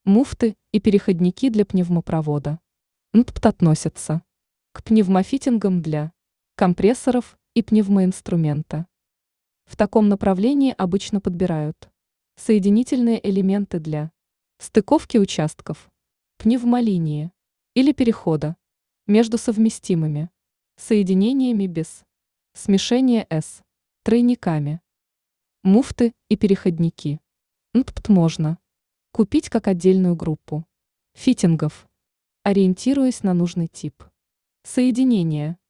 Муфты и переходники для пневмопровода. НТПТ относятся к пневмофитингам для компрессоров и пневмоинструмента. В таком направлении обычно подбирают соединительные элементы для стыковки участков, пневмолинии или перехода между совместимыми соединениями без смешения с тройниками. Муфты и переходники. НТПТ можно купить как отдельную группу фитингов, ориентируясь на нужный тип соединения.